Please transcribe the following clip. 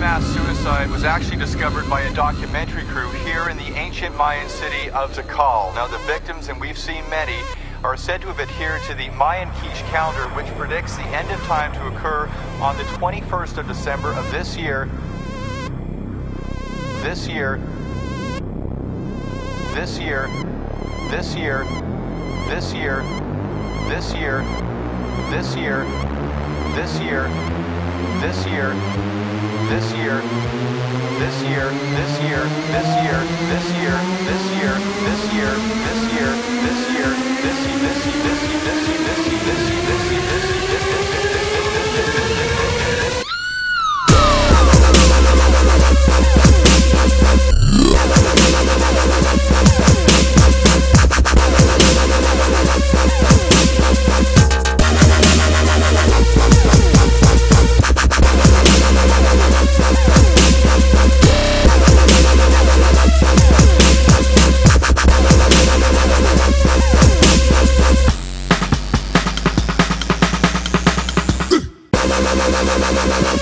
mass suicide was actually discovered by a documentary crew here in the ancient Mayan city of Tikal. Now, the victims, and we've seen many, are said to have adhered to the Mayan Quiche calendar, which predicts the end of time to occur on the 21st of December of this year. This year. This year. This year. This year. This year. This year. This year. This year. This year. This year. This year. This year. This year. This year. This year. This year. This year. La la la la la la la la